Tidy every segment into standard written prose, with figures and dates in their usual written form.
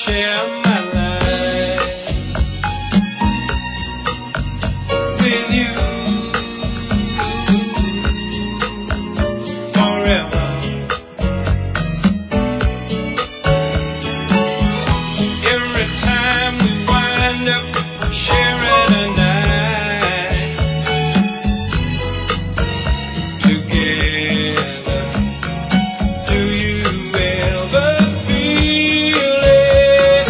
share my life with you forever. Every time we wind up sharing a night together, do you ever feel it?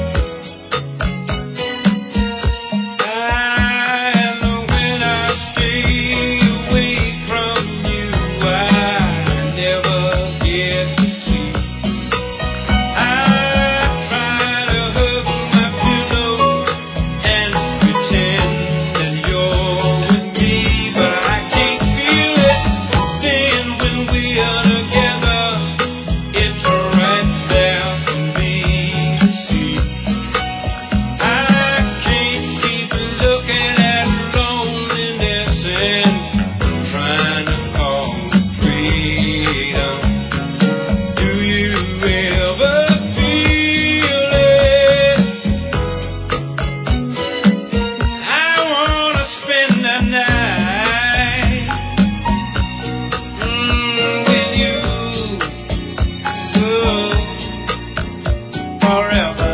And when I stay away from you, I never get to sleep. I try to hug my pillow and pretend that you're with me, but I can't feel it. Then when we are together, it's right there for me to see. I can't keep looking at loneliness and trying to call freedom. Do you ever feel it? I wanna spend the night with you forever.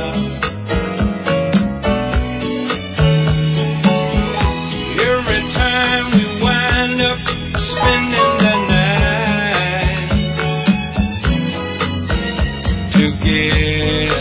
Every time we wind up spending the night together.